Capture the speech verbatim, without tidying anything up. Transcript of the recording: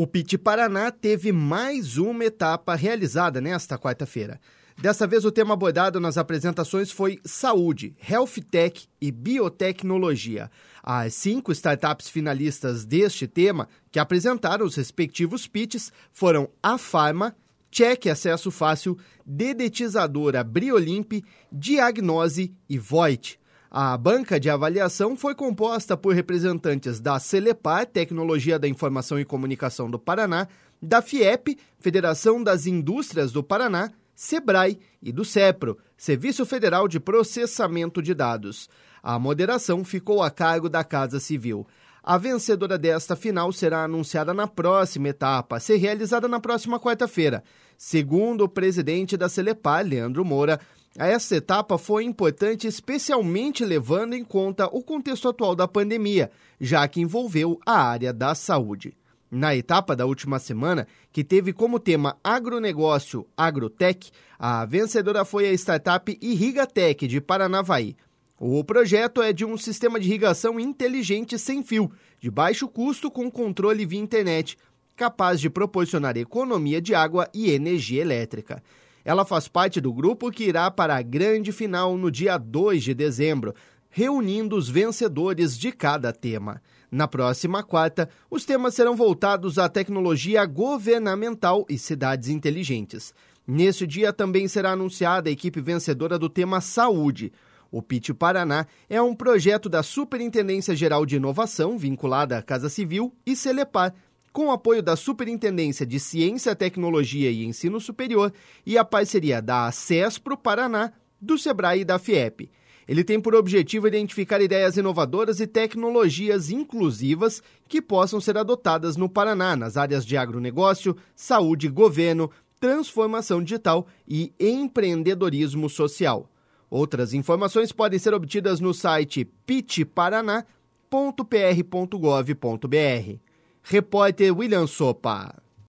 O Pitch Paraná teve mais uma etapa realizada nesta quarta-feira. Dessa vez, o tema abordado nas apresentações foi saúde, health tech e biotecnologia. As cinco startups finalistas deste tema, que apresentaram os respectivos pitches, foram a Pharma, Check Acesso Fácil, Dedetizadora Briolimp, Diagnose e Voit. A banca de avaliação foi composta por representantes da Celepar, Tecnologia da Informação e Comunicação do Paraná, da FIEP, Federação das Indústrias do Paraná, Sebrae e do SEPRO, Serviço Federal de Processamento de Dados. A moderação ficou a cargo da Casa Civil. A vencedora desta final será anunciada na próxima etapa, a ser realizada na próxima quarta-feira. Segundo o presidente da Celepar, Leandro Moura, essa etapa foi importante especialmente levando em conta o contexto atual da pandemia, já que envolveu a área da saúde. Na etapa da última semana, que teve como tema agronegócio agrotech, a vencedora foi a startup Irrigatec de Paranavaí. O projeto é de um sistema de irrigação inteligente sem fio, de baixo custo com controle via internet, capaz de proporcionar economia de água e energia elétrica. Ela faz parte do grupo que irá para a grande final no dia dois de dezembro, reunindo os vencedores de cada tema. Na próxima quarta, os temas serão voltados à tecnologia governamental e cidades inteligentes. Neste dia também será anunciada a equipe vencedora do tema saúde. O Pitch Paraná é um projeto da Superintendência Geral de Inovação, vinculada à Casa Civil, e Celepar, com o apoio da Superintendência de Ciência, Tecnologia e Ensino Superior e a parceria da Acespro Paraná, do Sebrae e da FIEP. Ele tem por objetivo identificar ideias inovadoras e tecnologias inclusivas que possam ser adotadas no Paraná nas áreas de agronegócio, saúde, governo, transformação digital e empreendedorismo social. Outras informações podem ser obtidas no site pitch paraná ponto p r ponto gov ponto b r. Repórter William Sopa.